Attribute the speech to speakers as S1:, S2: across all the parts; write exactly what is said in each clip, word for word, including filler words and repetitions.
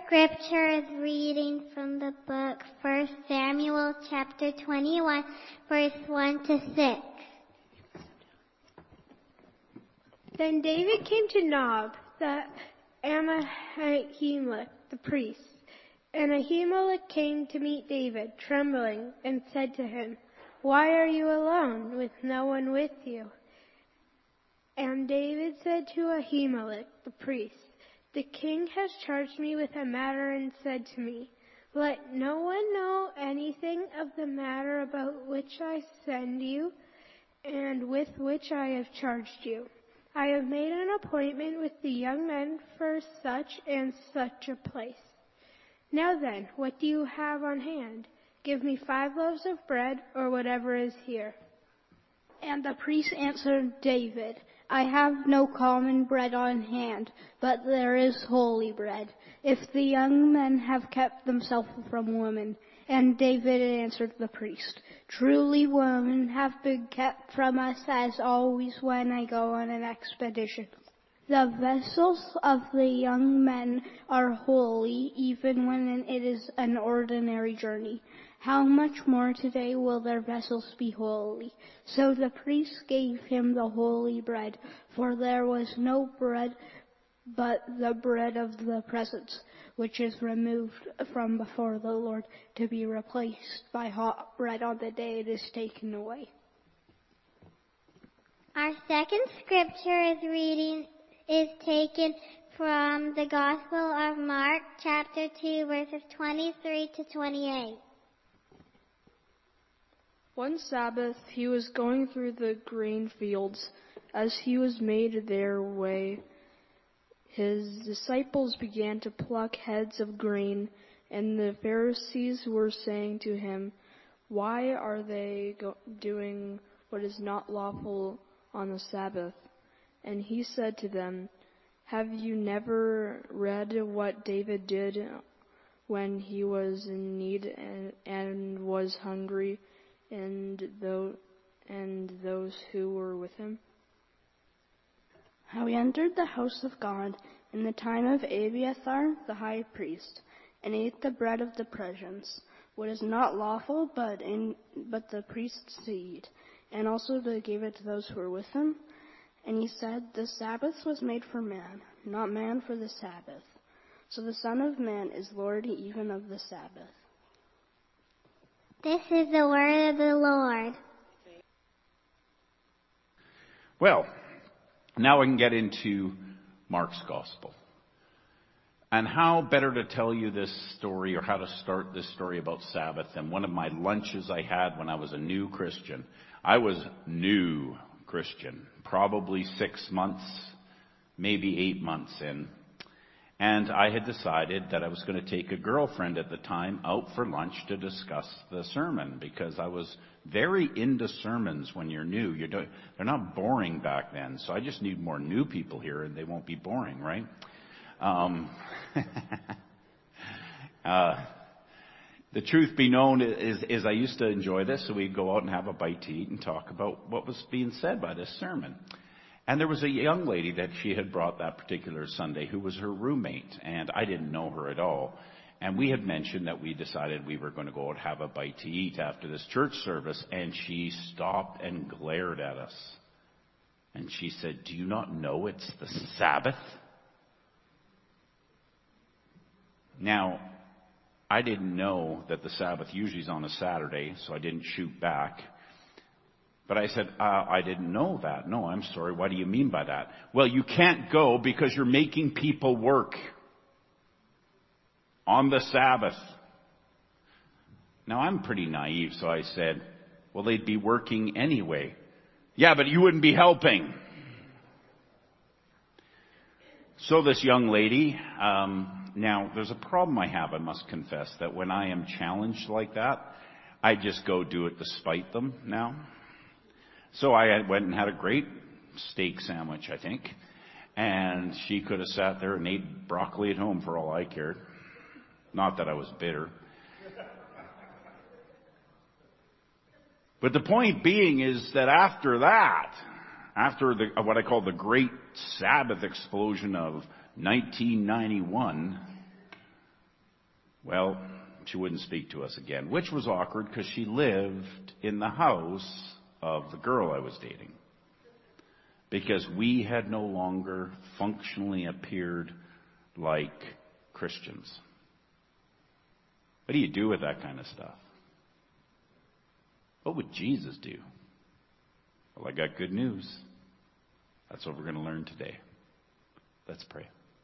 S1: scripture is reading from the book First Samuel chapter twenty-one, verse one to six.
S2: Then David came to Nob, the Ahimelech, the priest. And Ahimelech came to meet David, trembling, and said to him, "Why are you alone, with no one with you?" And David said to Ahimelech, the priest, "The king has charged me with a matter and said to me, 'Let no one know anything of the matter about which I send you and with which I have charged you. I have made an appointment with the young men for such and such a place. Now then, what do you have on hand? Give me five loaves of bread, or whatever is here.'" And the priest answered David, "I have no common bread on hand, but there is holy bread, if the young men have kept themselves from women." And David answered the priest, "Truly women have been kept from us as always when I go on an expedition. The vessels of the young men are holy, even when it is an ordinary journey. How much more today will their vessels be holy?" So the priest gave him the holy bread, for there was no bread but the bread of the presence, which is removed from before the Lord, to be replaced by hot bread on the day it is taken away.
S1: Our second scripture is reading is taken from the Gospel of Mark, chapter two, verses twenty-three to twenty-eight.
S3: One Sabbath he was going through the grain fields. As he was made their way, his disciples began to pluck heads of grain, and the Pharisees were saying to him, "Why are they go- doing what is not lawful on the Sabbath?" And he said to them, "Have you never read what David did when he was in need and, and was hungry, and, though, and those who were with him? How he entered the house of God in the time of Abiathar the high priest, and ate the bread of the presence, what is not lawful, but in but the priests to eat, and also to give it to those who were with him. And he said, the Sabbath was made for man, not man for the Sabbath. So the Son of Man is Lord even of the Sabbath."
S1: This is the word of the Lord.
S4: Well, now we can get into Mark's Gospel. And how better to tell you this story, or how to start this story about Sabbath, than one of my lunches I had when I was a new Christian. I was new Christian, probably six months, maybe eight months in. And I had decided that I was going to take a girlfriend at the time out for lunch to discuss the sermon, because I was very into sermons when you're new. You're doing, they're not boring back then, so I just need more new people here and they won't be boring, right? Um, uh, the truth be known is, is I used to enjoy this, so we'd go out and have a bite to eat and talk about what was being said by this sermon. And there was a young lady that she had brought that particular Sunday who was her roommate, and I didn't know her at all. And we had mentioned that we decided we were going to go out and have a bite to eat after this church service, and she stopped and glared at us. And she said, "Do you not know it's the Sabbath?" Now, I didn't know that the Sabbath usually is on a Saturday, so I didn't shoot back. But I said, uh, I didn't know that. No, I'm sorry. What do you mean by that? Well, you can't go because you're making people work on the Sabbath. Now, I'm pretty naive, so I said, well, they'd be working anyway. Yeah, but you wouldn't be helping. So this young lady, um, now there's a problem I have, I must confess, that when I am challenged like that, I just go do it to spite them now. So I went and had a great steak sandwich, I think. And she could have sat there and ate broccoli at home for all I cared. Not that I was bitter. But the point being is that after that, after the, what I call the great Sabbath explosion of nineteen ninety-one, Well, she wouldn't speak to us again, which was awkward because she lived in the house of the girl I was dating. Because we had no longer functionally appeared like Christians. What do you do with that kind of stuff? What would Jesus do? Well, I got good news. That's what we're going to learn today. Let's pray.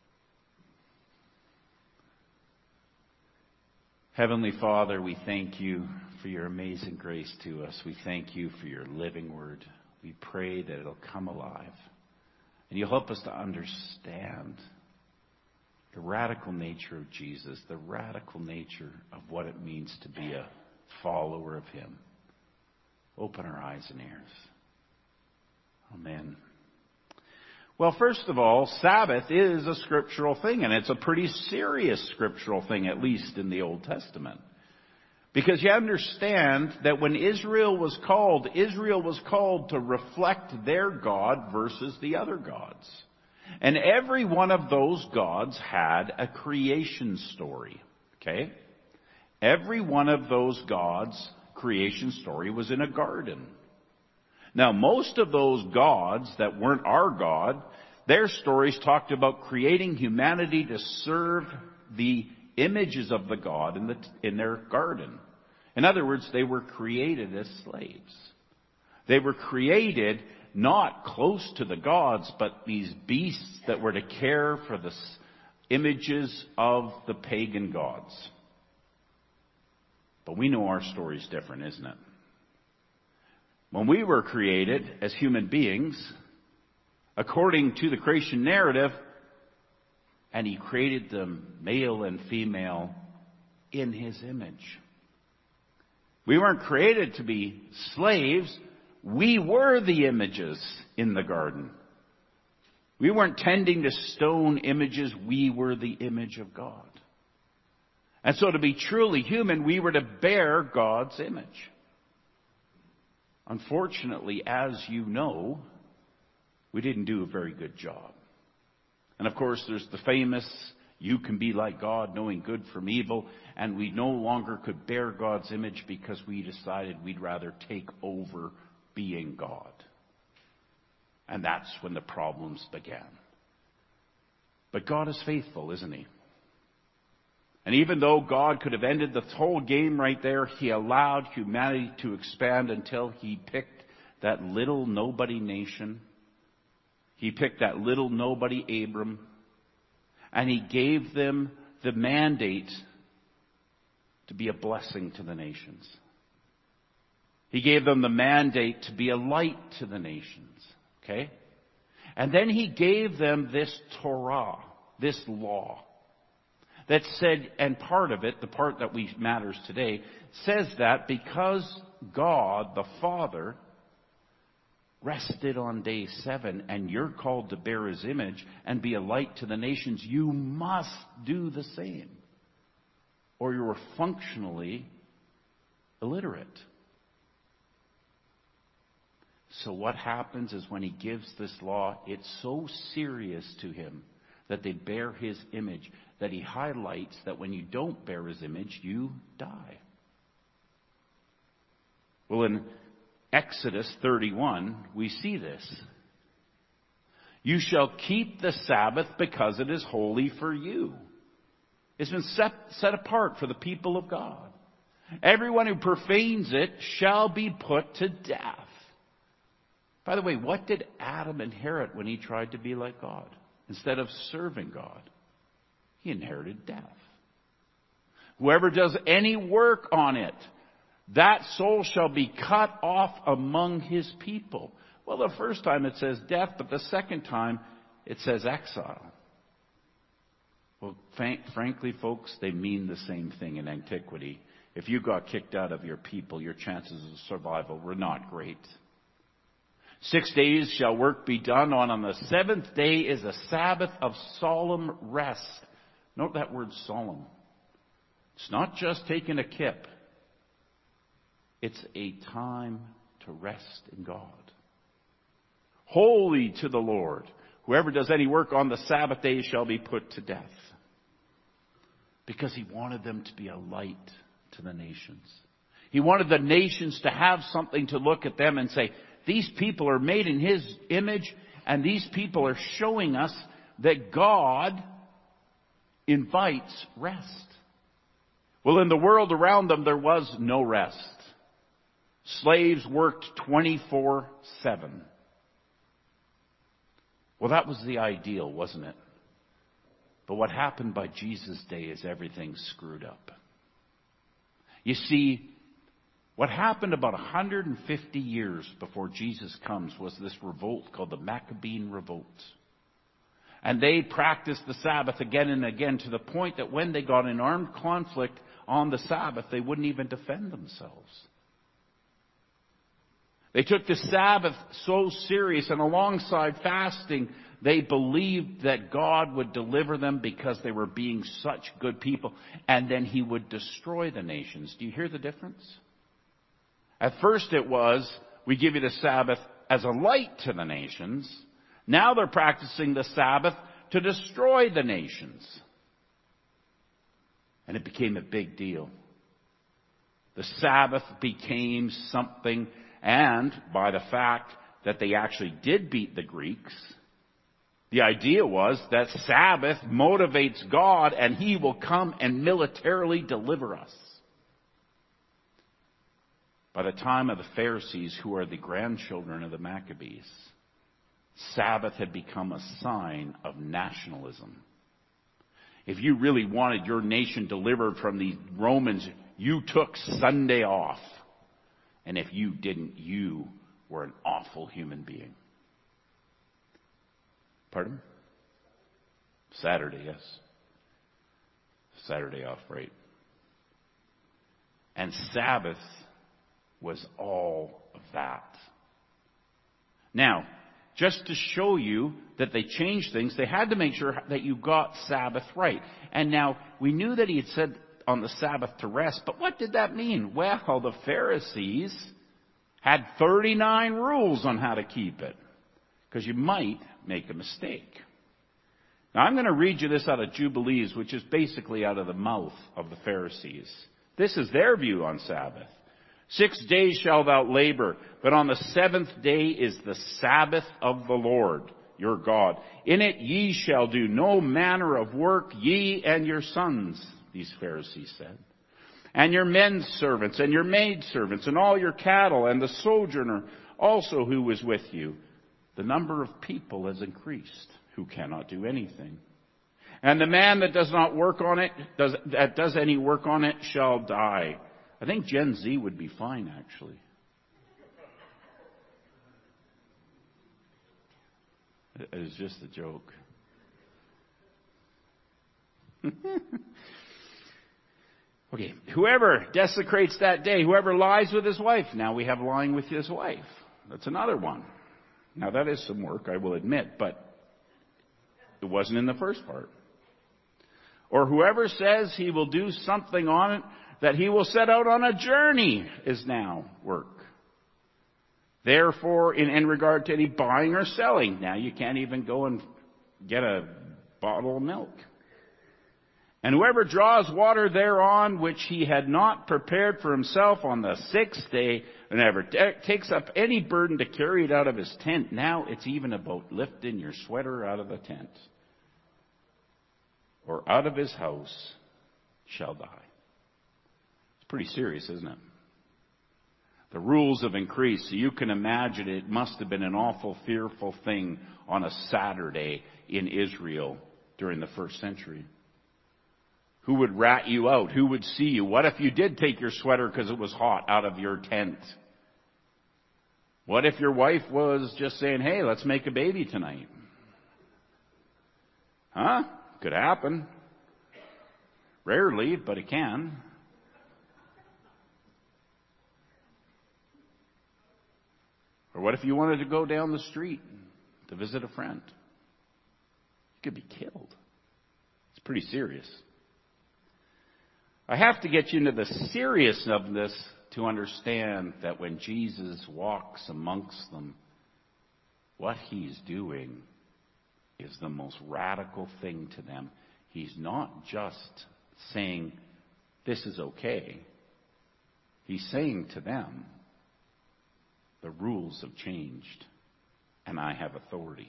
S4: Heavenly Father, we thank you for your amazing grace to us. We thank you for your living word. We pray that it'll come alive. And you'll help us to understand the radical nature of Jesus, the radical nature of what it means to be a follower of him. Open our eyes and ears. Amen. Well, first of all, Sabbath is a scriptural thing, and it's a pretty serious scriptural thing, at least in the Old Testament. Because you understand that when Israel was called, Israel was called to reflect their God versus the other gods. And every one of those gods had a creation story. Okay? Every one of those gods' creation story was in a garden. Now, most of those gods that weren't our God, their stories talked about creating humanity to serve the images of the God in, the, in their garden. In other words, they were created as slaves. They were created not close to the gods, but these beasts that were to care for the images of the pagan gods. But we know our story's different, isn't it? When we were created as human beings, according to the creation narrative, and he created them male and female in his image. We weren't created to be slaves. We were the images in the garden. We weren't tending to stone images. We were the image of God. And so to be truly human, we were to bear God's image. Unfortunately, as you know, we didn't do a very good job. And of course, there's the famous, you can be like God, knowing good from evil, and we no longer could bear God's image because we decided we'd rather take over being God. And that's when the problems began. But God is faithful, isn't he? And even though God could have ended the whole game right there, he allowed humanity to expand until he picked that little nobody nation. He picked that little nobody Abram. And he gave them the mandate to be a blessing to the nations. He gave them the mandate to be a light to the nations. Okay? And then he gave them this Torah, this law. That said, and part of it, the part that we matters today, says that because God, the Father, rested on day seven, and you're called to bear his image and be a light to the nations, you must do the same. Or you're functionally illiterate. So what happens is when he gives this law, it's so serious to him that they bear his image, that he highlights that when you don't bear his image, you die. Well, in Exodus thirty-one, we see this. You shall keep the Sabbath because it is holy for you. It's been set, set apart for the people of God. Everyone who profanes it shall be put to death. By the way, what did Adam inherit when he tried to be like God? Instead of serving God, he inherited death. Whoever does any work on it, that soul shall be cut off among his people. Well, the first time it says death, but the second time it says exile. Well, frankly, folks, they mean the same thing in antiquity. If you got kicked out of your people, your chances of survival were not great. Six days shall work be done on. On the seventh day is a Sabbath of solemn rest. Note that word solemn. It's not just taking a kip. It's a time to rest in God. Holy to the Lord. Whoever does any work on the Sabbath day shall be put to death. because he wanted them to be a light to the nations. He wanted the nations to have something to look at them and say, these people are made in his image, and these people are showing us that God invites rest. Well, in the world around them, there was no rest. Slaves worked twenty-four seven. Well, that was the ideal, wasn't it? But what happened by Jesus' day is everything screwed up. You see, what happened about one hundred fifty years before Jesus comes was this revolt called the Maccabean Revolt. And they practiced the Sabbath again and again to the point that when they got in armed conflict on the Sabbath, they wouldn't even defend themselves. They took the Sabbath so serious, and alongside fasting, they believed that God would deliver them because they were being such good people, and then he would destroy the nations. Do you hear the difference? At first it was, we give you the Sabbath as a light to the nations. Now they're practicing the Sabbath to destroy the nations. And it became a big deal. The Sabbath became something, and by the fact that they actually did beat the Greeks, the idea was that Sabbath motivates God and he will come and militarily deliver us. By the time of the Pharisees, who are the grandchildren of the Maccabees, Sabbath had become a sign of nationalism. If you really wanted your nation delivered from the Romans, you took Sunday off. And if you didn't, you were an awful human being. Pardon? Saturday, yes. Saturday off, right. And Sabbath was all of that. Now, just to show you that they changed things, they had to make sure that you got Sabbath right. And now, we knew that he had said on the Sabbath to rest, but what did that mean? Well, the Pharisees had thirty-nine rules on how to keep it, because you might make a mistake. Now, I'm going to read you this out of Jubilees, which is basically out of the mouth of the Pharisees. This is their view on Sabbath. Six days shalt thou labor, but on the seventh day is the Sabbath of the Lord your God. In it ye shall do no manner of work, ye and your sons, these Pharisees said, and your men servants, and your maid servants, and all your cattle, and the sojourner also who is with you. The number of people has increased, who cannot do anything. And the man that does not work on it, does, that does any work on it, shall die. I think Gen Z would be fine, actually. It was just a joke. Okay, whoever desecrates that day, whoever lies with his wife. Now we have lying with his wife. That's another one. Now that is some work, I will admit, but it wasn't in the first part. Or whoever says he will do something on it, that he will set out on a journey, is now work. Therefore, in, in regard to any buying or selling, now you can't even go and get a bottle of milk. And whoever draws water thereon, which he had not prepared for himself on the sixth day, and ever t- takes up any burden to carry it out of his tent. Now it's even about lifting your sweater out of the tent, or out of his house, shall die. It's pretty serious, isn't it? The rules have increased, so you can imagine it must have been an awful, fearful thing on a Saturday in Israel during the first century. Who would rat you out? Who would see you? What if you did take your sweater because it was hot out of your tent? What if your wife was just saying, hey, let's make a baby tonight? Huh? Could happen. Rarely, but it can. Or what if you wanted to go down the street to visit a friend? You could be killed. It's pretty serious. I have to get you into the seriousness of this to understand that when Jesus walks amongst them, what he's doing is the most radical thing to them. He's not just saying, this is okay. He's saying to them, the rules have changed, and I have authority.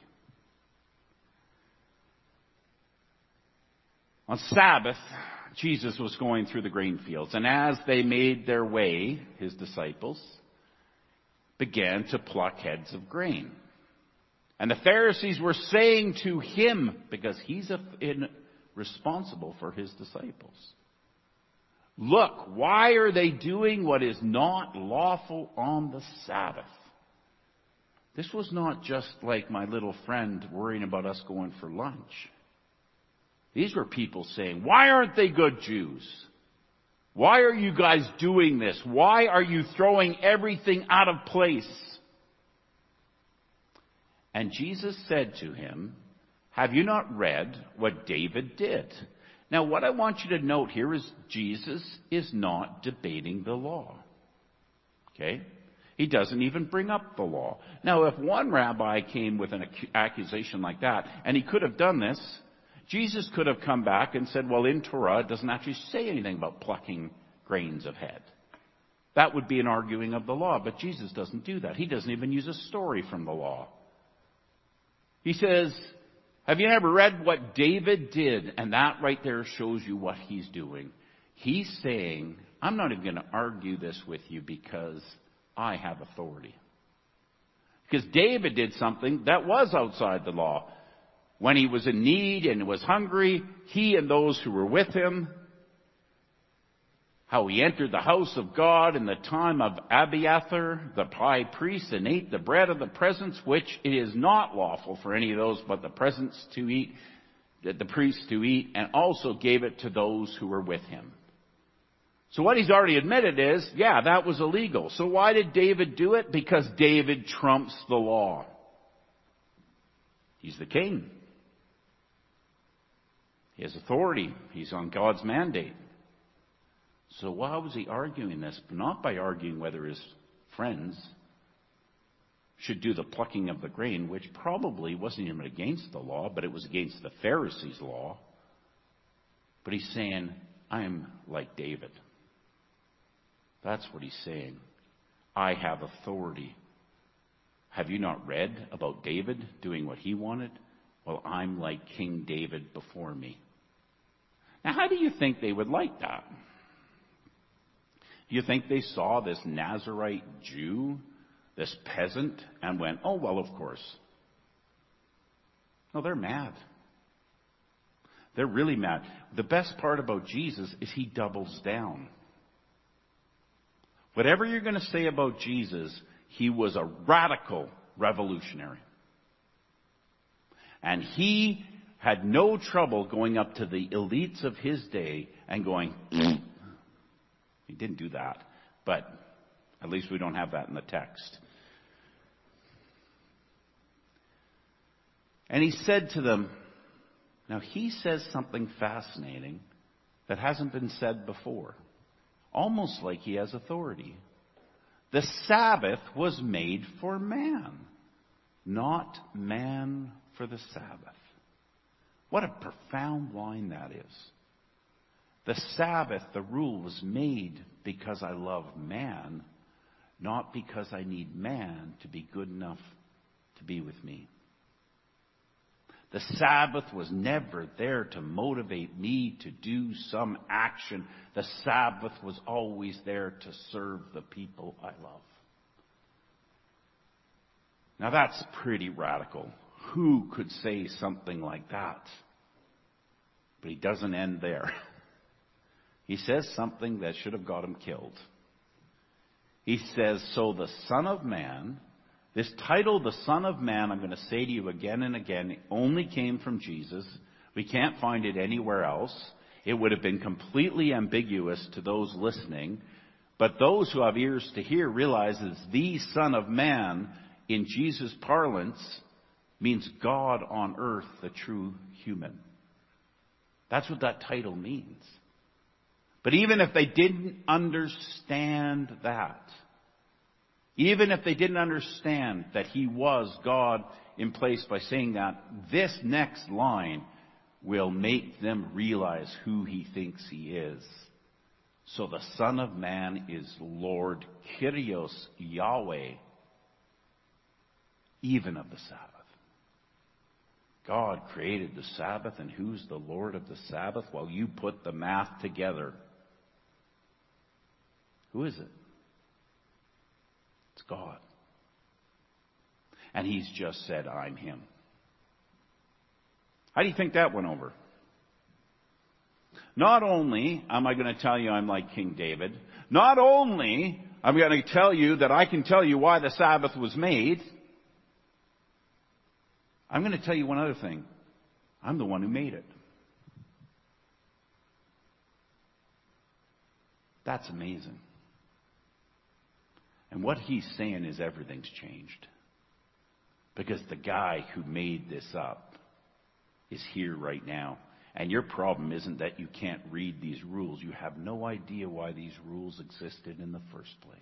S4: On Sabbath, Jesus was going through the grain fields, and as they made their way, his disciples began to pluck heads of grain. And the Pharisees were saying to him, because he's in, responsible for his disciples, look, why are they doing what is not lawful on the Sabbath? This was not just like my little friend worrying about us going for lunch. These were people saying, why aren't they good Jews? Why are you guys doing this? Why are you throwing everything out of place? And Jesus said to him, have you not read what David did? Now, what I want you to note here is Jesus is not debating the law. Okay? He doesn't even bring up the law. Now, if one rabbi came with an accusation like that, and he could have done this, Jesus could have come back and said, well, in Torah, it doesn't actually say anything about plucking grains of head. That would be an arguing of the law, but Jesus doesn't do that. He doesn't even use a story from the law. He says, have you ever read what David did? And that right there shows you what he's doing. He's saying, I'm not even going to argue this with you because I have authority. Because David did something that was outside the law. When he was in need and was hungry, he and those who were with him, how he entered the house of God in the time of Abiathar, the high priest, and ate the bread of the presence, which it is not lawful for any of those but the presence to eat, the priests to eat, and also gave it to those who were with him. So what he's already admitted is, yeah, that was illegal. So why did David do it? Because David trumps the law. He's the king. He has authority. He's on God's mandate. So why was he arguing this? Not by arguing whether his friends should do the plucking of the grain, which probably wasn't even against the law, but it was against the Pharisees' law. But he's saying, I'm like David. That's what he's saying. I have authority. Have you not read about David doing what he wanted? Well, I'm like King David before me. Now, how do you think they would like that? Do you think they saw this Nazarite Jew, this peasant, and went, oh, well, of course. No, they're mad. They're really mad. The best part about Jesus is he doubles down. Whatever you're going to say about Jesus, he was a radical revolutionary. And he had no trouble going up to the elites of his day and going, he didn't do that, but at least we don't have that in the text. And he said to them, now he says something fascinating that hasn't been said before, almost like he has authority. The Sabbath was made for man, not man for the Sabbath. What a profound line that is. The Sabbath, the rule, was made because I love man, not because I need man to be good enough to be with me. The Sabbath was never there to motivate me to do some action. The Sabbath was always there to serve the people I love. Now that's pretty radical. Who could say something like that? But he doesn't end there. He says something that should have got him killed. He says, so the Son of Man, this title, the Son of Man, I'm going to say to you again and again, it only came from Jesus. We can't find it anywhere else. It would have been completely ambiguous to those listening. But those who have ears to hear realize that the Son of Man, in Jesus' parlance, means God on earth, the true human. That's what that title means. But even if they didn't understand that, even if they didn't understand that he was God in place by saying that, this next line will make them realize who he thinks he is. So the Son of Man is Lord, Kyrios, Yahweh, even of the Sabbath. God created the Sabbath, and who's the Lord of the Sabbath? Well, you put the math together. Who is it? It's God. And he's just said, I'm him. How do you think that went over? Not only am I going to tell you I'm like King David, not only am I going to tell you that I can tell you why the Sabbath was made, I'm going to tell you one other thing. I'm the one who made it. That's amazing. And what he's saying is everything's changed. Because the guy who made this up is here right now. And your problem isn't that you can't read these rules. You have no idea why these rules existed in the first place.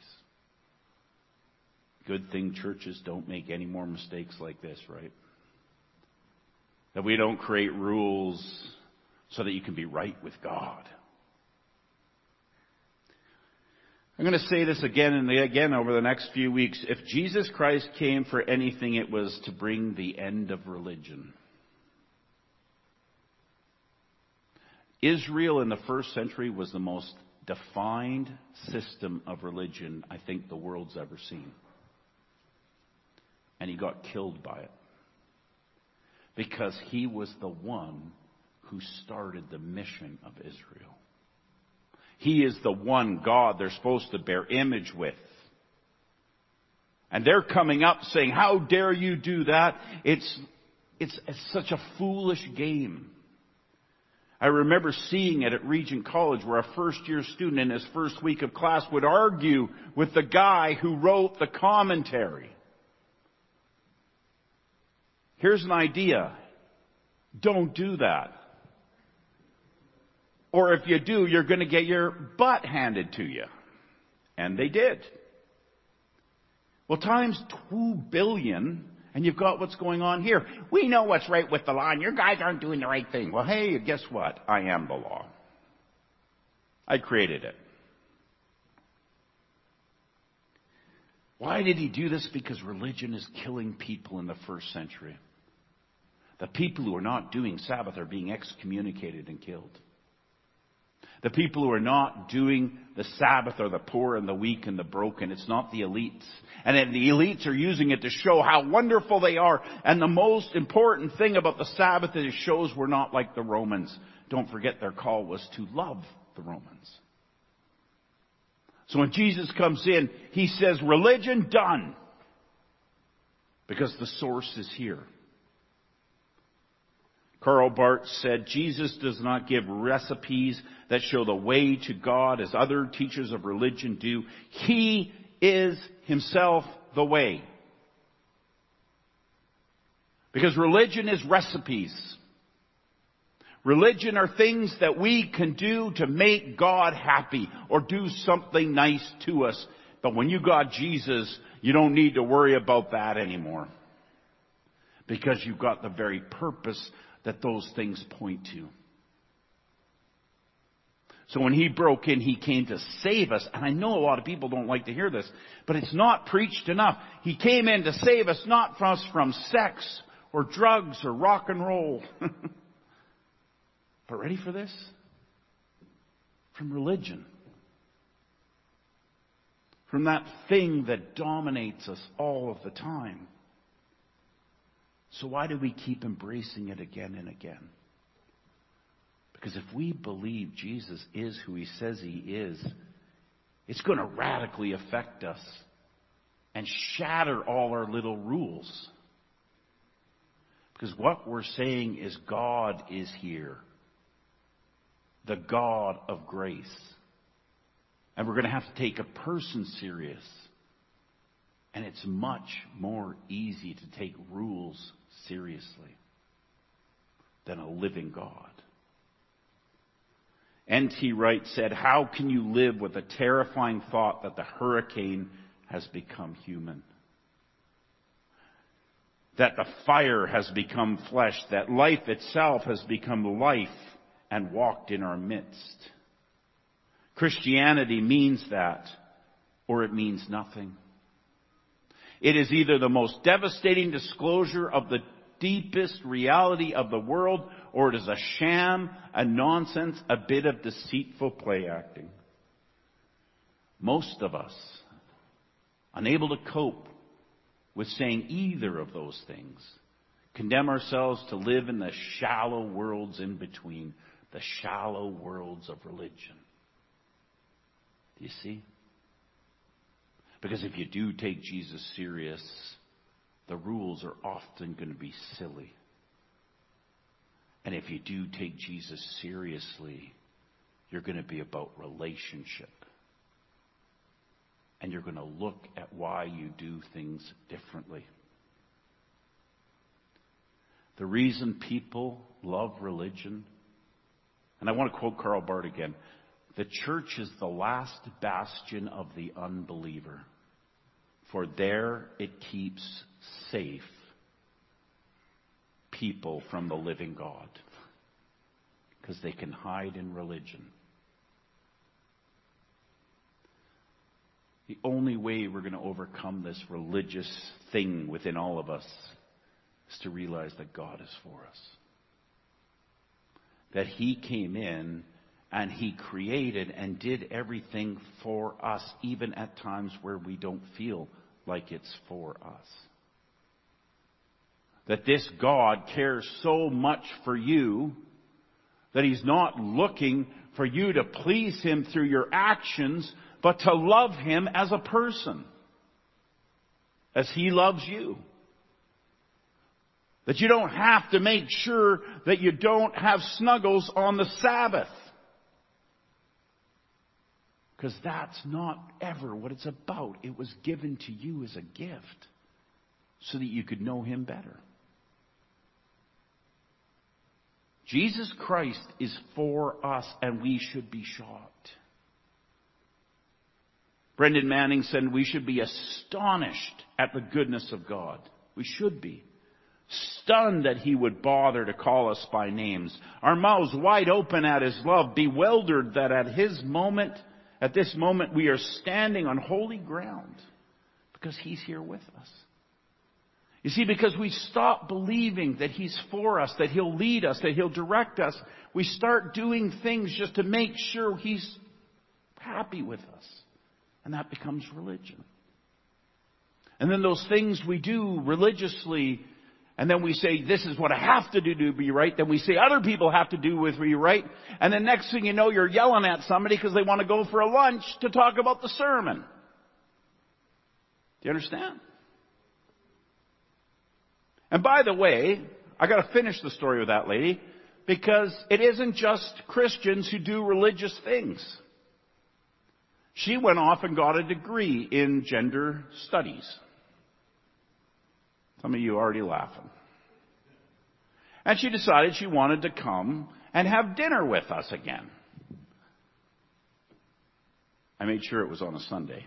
S4: Good thing churches don't make any more mistakes like this, right? That we don't create rules so that you can be right with God. I'm going to say this again and again over the next few weeks. If Jesus Christ came for anything, it was to bring the end of religion. Israel in the first century was the most defined system of religion I think the world's ever seen. And he got killed by it. Because he was the one who started the mission of Israel. He is the one God they're supposed to bear image with. And they're coming up saying, how dare you do that? It's, it's, it's such a foolish game. I remember seeing it at Regent College where a first year student in his first week of class would argue with the guy who wrote the commentary. Here's an idea. Don't do that. Or if you do, you're going to get your butt handed to you. And they did. Well, times two billion, and you've got what's going on here. We know what's right with the law, and your guys aren't doing the right thing. Well, hey, guess what? I am the law. I created it. Why did he do this? Because religion is killing people in the first century. The people who are not doing Sabbath are being excommunicated and killed. The people who are not doing the Sabbath are the poor and the weak and the broken. It's not the elites. And then the elites are using it to show how wonderful they are. And the most important thing about the Sabbath is it shows we're not like the Romans. Don't forget their call was to love the Romans. So when Jesus comes in, he says, religion done. Because the source is here. Karl Barth said, Jesus does not give recipes that show the way to God as other teachers of religion do. He is himself the way. Because religion is recipes. Religion are things that we can do to make God happy or do something nice to us. But when you got Jesus, you don't need to worry about that anymore. Because you've got the very purpose that those things point to. So when he broke in, he came to save us. And I know a lot of people don't like to hear this, but it's not preached enough. He came in to save us, not from us from sex or drugs or rock and roll. But ready for this? From religion. From that thing that dominates us all of the time. So why do we keep embracing it again and again? Because if we believe Jesus is who he says he is, it's going to radically affect us and shatter all our little rules. Because what we're saying is God is here. The God of grace. And we're going to have to take a person serious. And it's much more easy to take rules seriously than a living God. N T Wright said, how can you live with a terrifying thought that the hurricane has become human? that the fire has become flesh, that life itself has become life and walked in our midst. Christianity means that, or it means nothing. It is either the most devastating disclosure of the deepest reality of the world, or it is a sham, a nonsense, a bit of deceitful play acting. Most of us, unable to cope with saying either of those things, condemn ourselves to live in the shallow worlds in between, the shallow worlds of religion. Do you see? Because if you do take Jesus serious, the rules are often going to be silly. And if you do take Jesus seriously, you're going to be about relationship. And you're going to look at why you do things differently. The reason people love religion, and I want to quote Karl Barth again, the church is the last bastion of the unbeliever, for there it keeps safe people from the living God, because they can hide in religion. The only way we're going to overcome this religious thing within all of us is to realize that God is for us. That He came in and He created and did everything for us, even at times where we don't feel like it's for us. That this God cares so much for you that He's not looking for you to please Him through your actions, but to love Him as a person, as He loves you. That you don't have to make sure that you don't have snuggles on the Sabbath. Because that's not ever what it's about. It was given to you as a gift so that you could know Him better. Jesus Christ is for us, and we should be shocked. Brendan Manning said we should be astonished at the goodness of God. We should be. Stunned that He would bother to call us by names. Our mouths wide open at His love. Bewildered that at His moment, at this moment, we are standing on holy ground. Because He's here with us. You see, because we stop believing that He's for us, that He'll lead us, that He'll direct us, we start doing things just to make sure He's happy with us. And that becomes religion. And then those things we do religiously, and then we say, this is what I have to do to be right. Then we say other people have to do with be right. And then next thing you know, you're yelling at somebody because they want to go for a lunch to talk about the sermon. Do you understand? And by the way, I got to finish the story with that lady, because it isn't just Christians who do religious things. She went off and got a degree in gender studies. Some of you are already laughing. And she decided she wanted to come and have dinner with us again. I made sure it was on a Sunday.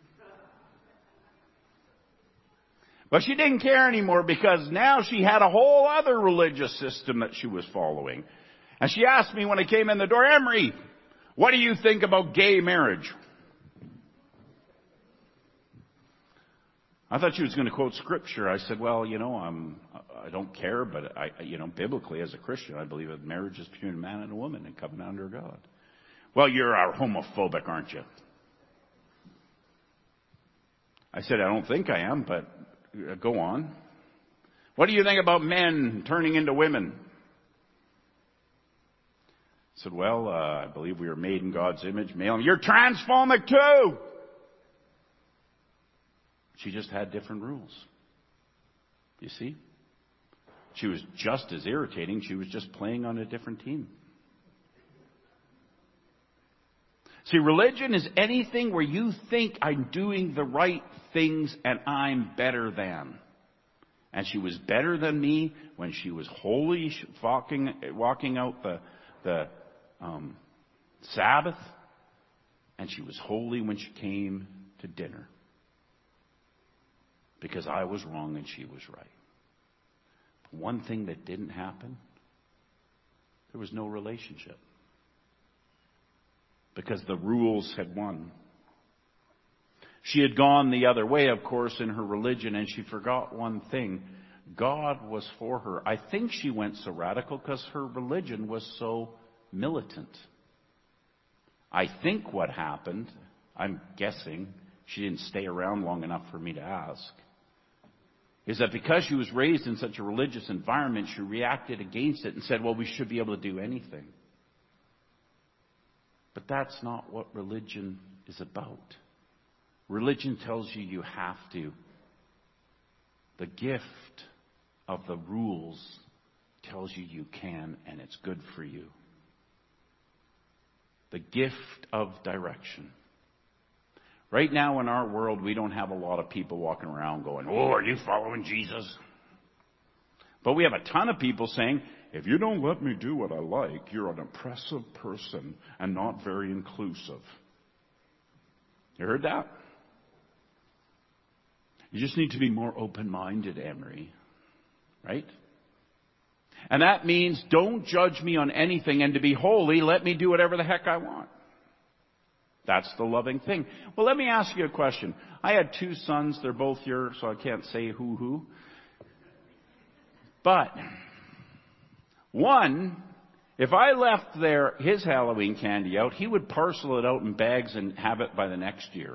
S4: But she didn't care anymore, because now she had a whole other religious system that she was following. And she asked me when I came in the door, Emery, what do you think about gay marriage? I thought she was going to quote scripture. I said, well, you know, I'm, I don't care, but I, you know, biblically as a Christian, I believe that marriage is between a man and a woman and covenant under God. Well, you're homophobic, aren't you? I said, I don't think I am, but go on. What do you think about men turning into women? I said, well, uh, I believe we are made in God's image, male. You're transphobic too! She just had different rules. You see? She was just as irritating. She was just playing on a different team. See, religion is anything where you think I'm doing the right things and I'm better than. And she was better than me when she was wholly walking, walking out the, the um, Sabbath. And she was holy when she came to dinner. Because I was wrong and she was right. One thing that didn't happen, there was no relationship. Because the rules had won. She had gone the other way, of course, in her religion, and she forgot one thing. God was for her. I think she went so radical because her religion was so militant. I think what happened, I'm guessing, she didn't stay around long enough for me to ask, is that because she was raised in such a religious environment, she reacted against it and said, well, we should be able to do anything. But that's not what religion is about. Religion tells you you have to. The gift of the rules tells you you can, and it's good for you. The gift of direction. Right now in our world, we don't have a lot of people walking around going, oh, are you following Jesus? But we have a ton of people saying, if you don't let me do what I like, you're an oppressive person and not very inclusive. You heard that? You just need to be more open-minded, Emery. Right? And that means don't judge me on anything, and to be holy, let me do whatever the heck I want. That's the loving thing. Well, let me ask you a question. I had two sons. They're both here, so I can't say who who. But one, if I left there his Halloween candy out, he would parcel it out in bags and have it by the next year.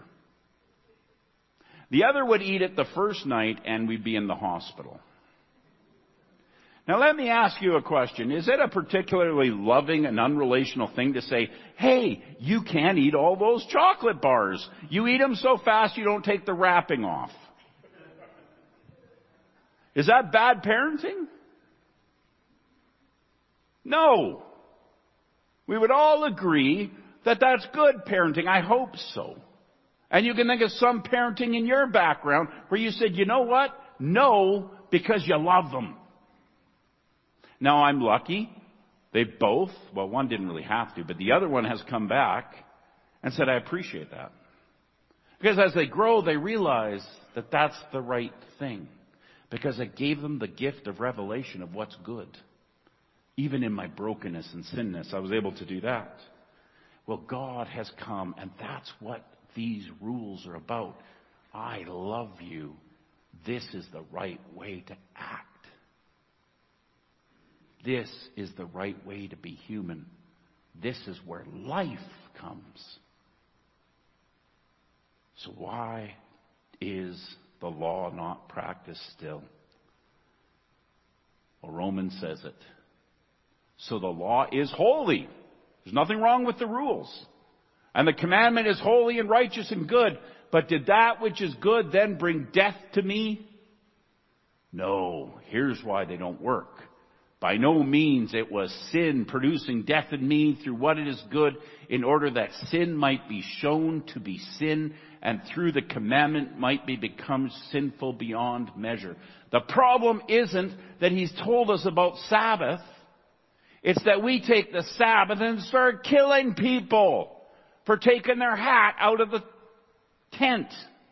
S4: The other would eat it the first night, and we'd be in the hospital. Now let me ask you a question. Is it a particularly loving and unrelational thing to say, hey, you can't eat all those chocolate bars. You eat them so fast you don't take the wrapping off. Is that bad parenting? No. We would all agree that that's good parenting. I hope so. And you can think of some parenting in your background where you said, you know what? No, because you love them. Now, I'm lucky. They both, well, one didn't really have to, but the other one has come back and said, I appreciate that. Because as they grow, they realize that that's the right thing. Because it gave them the gift of revelation of what's good. Even in my brokenness and sinness, I was able to do that. Well, God has come, and that's what these rules are about. I love you. This is the right way to act. This is the right way to be human. This is where life comes. So why is the law not practiced still? Well, Romans says it. So the law is holy. There's nothing wrong with the rules. And the commandment is holy and righteous and good. But did that which is good then bring death to me? No. Here's why they don't work. By no means it was sin producing death in me through what it is good, in order that sin might be shown to be sin, and through the commandment might be become sinful beyond measure. The problem isn't that he's told us about Sabbath. It's that we take the Sabbath and start killing people for taking their hat out of the tent.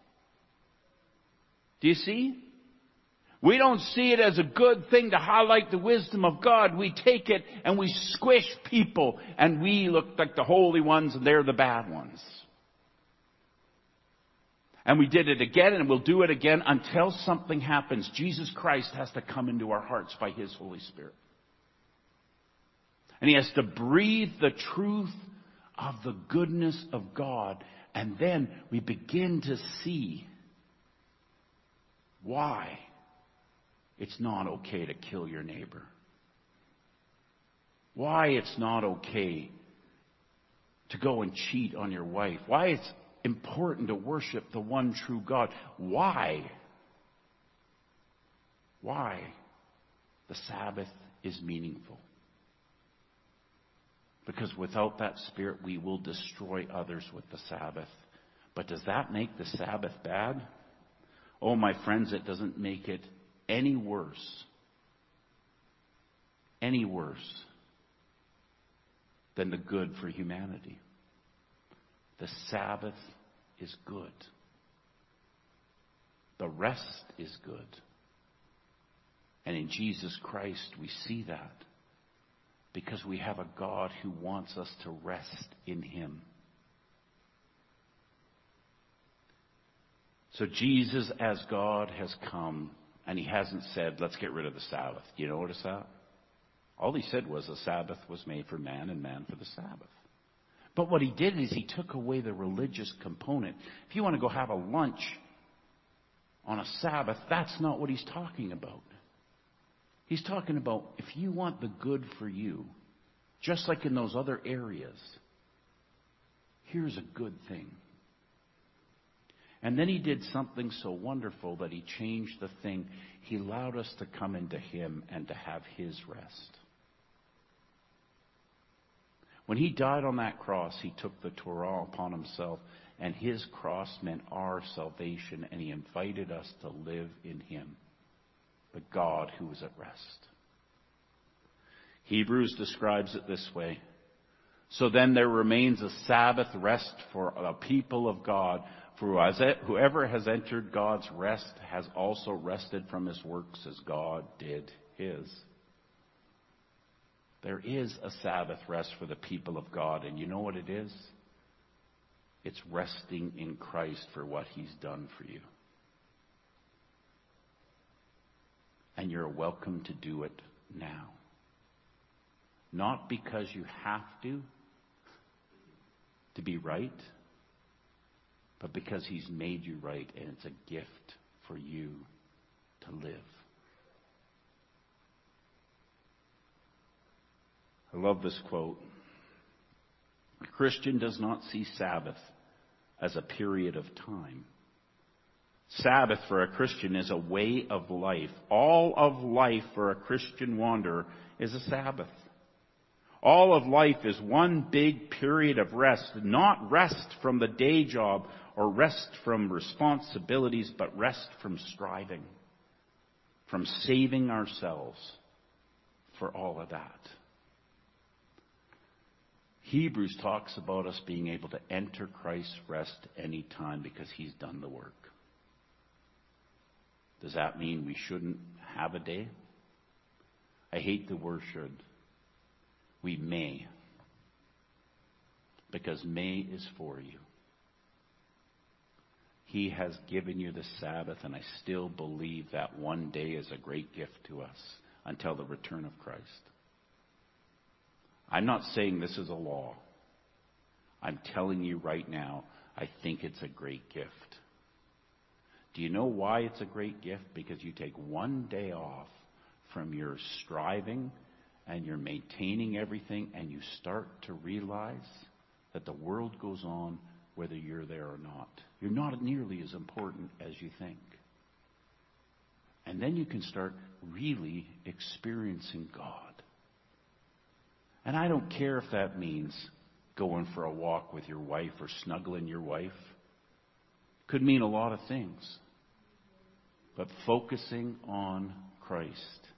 S4: Do you see? We don't see it as a good thing to highlight the wisdom of God. We take it and we squish people, and we look like the holy ones and they're the bad ones. And we did it again, and we'll do it again until something happens. Jesus Christ has to come into our hearts by His Holy Spirit. And He has to breathe the truth of the goodness of God. And then we begin to see why it's not okay to kill your neighbor. Why it's not okay to go and cheat on your wife. Why it's important to worship the one true God. Why? Why the Sabbath is meaningful. Because without that Spirit, we will destroy others with the Sabbath. But does that make the Sabbath bad? Oh, my friends, it doesn't make it any worse, any worse than the good for humanity. The Sabbath is good. The rest is good. And in Jesus Christ, we see that because we have a God who wants us to rest in Him. So Jesus as God has come, and He hasn't said, let's get rid of the Sabbath. Do you notice that? All He said was the Sabbath was made for man and man for the Sabbath. But what He did is He took away the religious component. If you want to go have a lunch on a Sabbath, that's not what He's talking about. He's talking about if you want the good for you, just like in those other areas, here's a good thing. And then He did something so wonderful that He changed the thing. He allowed us to come into Him and to have His rest. When He died on that cross, He took the Torah upon Himself, and His cross meant our salvation, and He invited us to live in Him, the God who is at rest. Hebrews describes it this way. So then there remains a Sabbath rest for the people of God. For whoever has entered God's rest has also rested from his works as God did His. There is a Sabbath rest for the people of God, and you know what it is? It's resting in Christ for what He's done for you. And you're welcome to do it now. Not because you have to, to be right, but because He's made you right, and it's a gift for you to live. I love this quote. A Christian does not see Sabbath as a period of time. Sabbath for a Christian is a way of life. All of life for a Christian wanderer is a Sabbath. All of life is one big period of rest, not rest from the day job or rest from responsibilities, but rest from striving, from saving ourselves for all of that. Hebrews talks about us being able to enter Christ's rest any time because He's done the work. Does that mean we shouldn't have a day? I hate the word should. We may. Because may is for you. He has given you the Sabbath, and I still believe that one day is a great gift to us until the return of Christ. I'm not saying this is a law. I'm telling you right now, I think it's a great gift. Do you know why it's a great gift? Because you take one day off from your striving and you're maintaining everything, and you start to realize that the world goes on whether you're there or not. You're not nearly as important as you think. And then you can start really experiencing God. And I don't care if that means going for a walk with your wife or snuggling your wife. Could mean a lot of things. But focusing on Christ.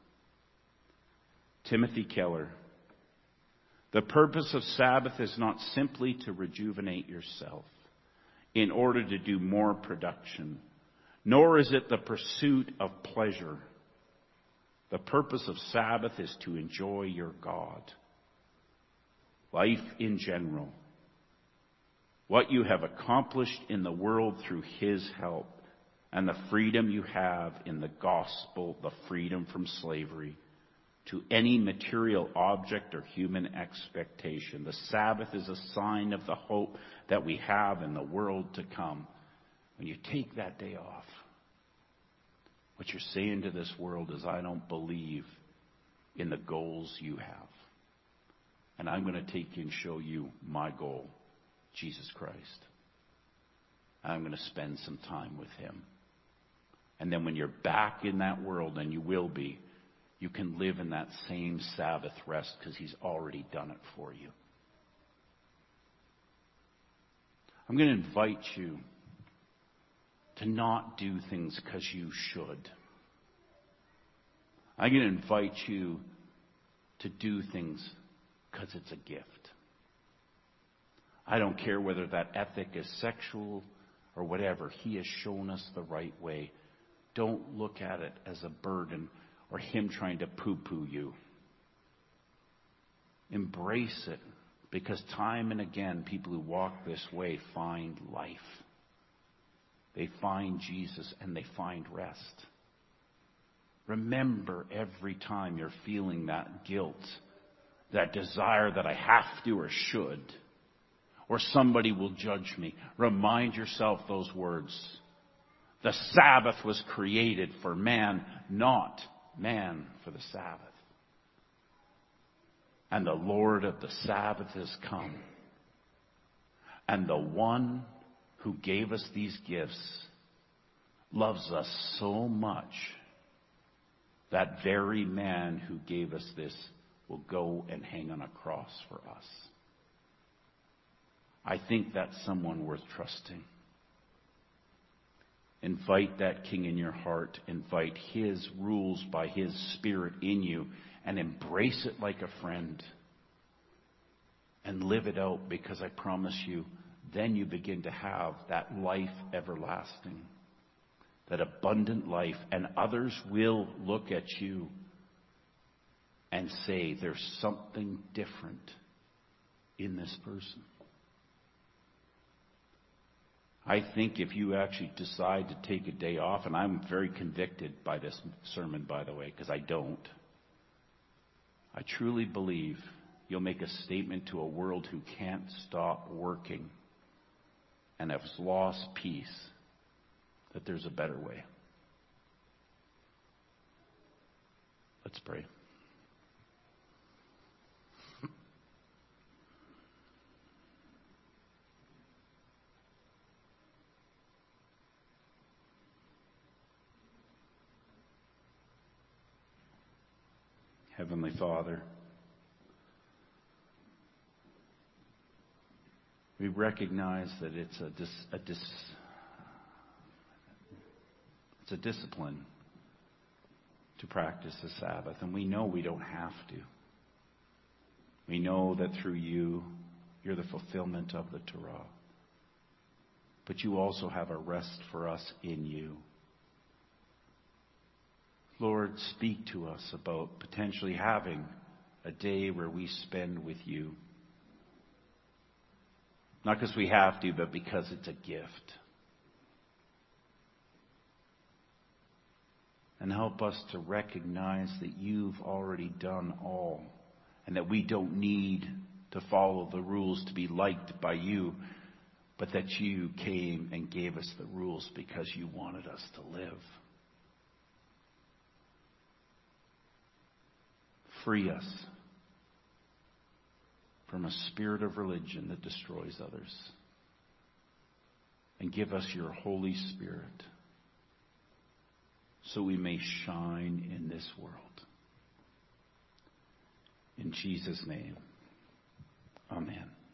S4: Timothy Keller. The purpose of Sabbath is not simply to rejuvenate yourself in order to do more production, nor is it the pursuit of pleasure. The purpose of Sabbath is to enjoy your God. Life in general. What you have accomplished in the world through His help, and the freedom you have in the gospel, the freedom from slavery to any material object or human expectation. The Sabbath is a sign of the hope that we have in the world to come. When you take that day off, what you're saying to this world is, I don't believe in the goals you have. And I'm going to take you and show you my goal, Jesus Christ. I'm going to spend some time with Him. And then when you're back in that world, and you will be, you can live in that same Sabbath rest because He's already done it for you. I'm going to invite you to not do things because you should. I'm going to invite you to do things because it's a gift. I don't care whether that ethic is sexual or whatever. He has shown us the right way. Don't look at it as a burden or him trying to poo-poo you. Embrace it, because time and again, people who walk this way find life. They find Jesus and they find rest. Remember every time you're feeling that guilt, that desire that I have to or should, or somebody will judge me. Remind yourself those words. The Sabbath was created for man, not man for the Sabbath. And the Lord of the Sabbath has come. And the one who gave us these gifts loves us so much, that very man who gave us this will go and hang on a cross for us. I think that's someone worth trusting. Invite that King in your heart. Invite his rules by his Spirit in you, and embrace it like a friend. And live it out, because I promise you, then you begin to have that life everlasting. That abundant life. And others will look at you and say, there's something different in this person. I think if you actually decide to take a day off, and I'm very convicted by this sermon, by the way, because I don't. I truly believe you'll make a statement to a world who can't stop working and has lost peace, that there's a better way. Let's pray. Heavenly Father, we recognize that it's a dis, a dis, it's a discipline to practice the Sabbath, and we know we don't have to. We know that through you, you're the fulfillment of the Torah. But you also have a rest for us in you. Lord, speak to us about potentially having a day where we spend with you. Not because we have to, but because it's a gift. And help us to recognize that you've already done all, and that we don't need to follow the rules to be liked by you, but that you came and gave us the rules because you wanted us to live. Free us from a spirit of religion that destroys others. And give us your Holy Spirit so we may shine in this world. In Jesus' name.